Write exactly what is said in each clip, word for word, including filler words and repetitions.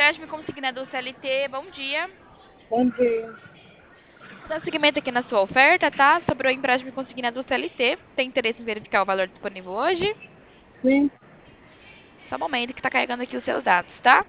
empréstimo consignado C L T, bom dia. Bom dia. Vou dar seguimento aqui na sua oferta, tá? Sobre o empréstimo consignado C L T. Tem interesse em verificar o valor disponível hoje? Sim. Só um momento que tá carregando aqui os seus dados, tá?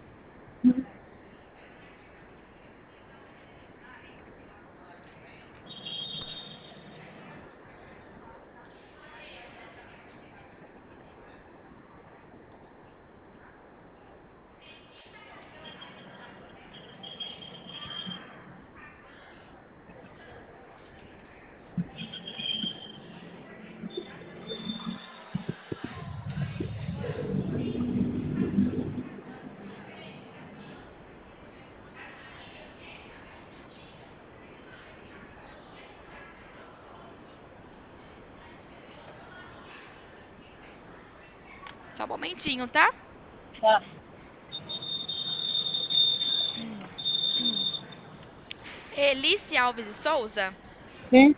Só um momentinho, tá? Tá. Elice Alves e Souza? Sim.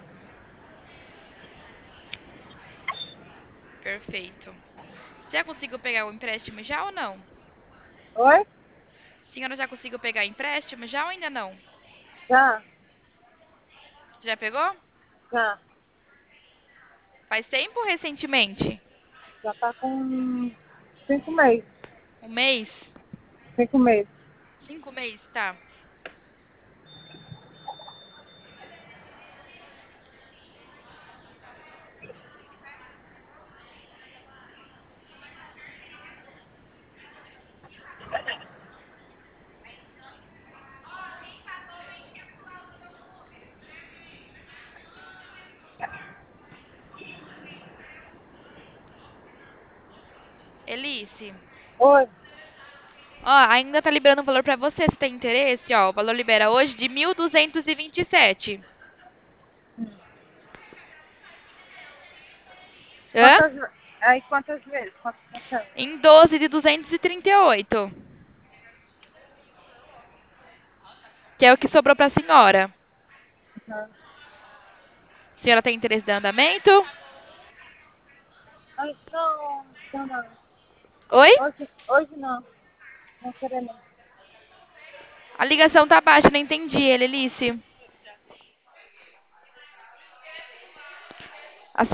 Perfeito. Você já conseguiu pegar o empréstimo já ou não? Oi? Senhora já conseguiu pegar empréstimo já ou ainda não? Já. Já pegou? Já. Faz tempo ou recentemente? Já tá com cinco meses. Um mês? Cinco meses. Cinco meses, tá. Elice, Oi? ó, ainda tá liberando o valor pra você, se tem interesse, ó. O valor libera hoje de mil duzentos e vinte e sete. Hã? Quantas, aí quantas vezes? Quantas vezes? Em doze de duzentos e trinta e oito. Que é o que sobrou pra senhora. Uhum. A senhora tem interesse de andamento? Ai, não, não, não. Oi? Hoje, hoje não. Não querer não. A ligação tá baixa, não entendi ele, Elice.